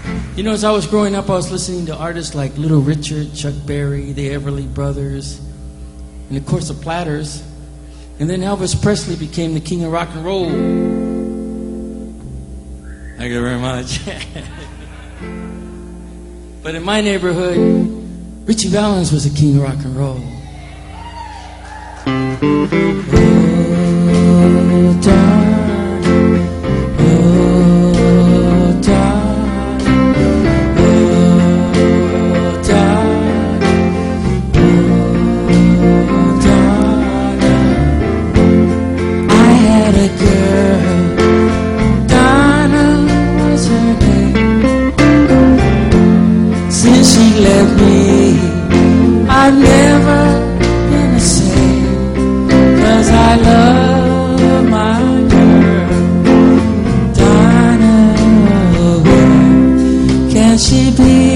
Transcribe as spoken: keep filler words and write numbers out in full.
You know, as I was growing up, I was listening to artists like Little Richard, Chuck Berry, the Everly Brothers, and of course the Platters. And then Elvis Presley became the king of rock and roll. Thank you very much. But in my neighborhood, Richie Valens was the king of rock and roll. Oh, darling, oh, darling, oh, darling, oh, darling. I had a girl, Donna was her name. Since she left me, I've never been the same. 'Cause I love my girl, Donna. Where can she be?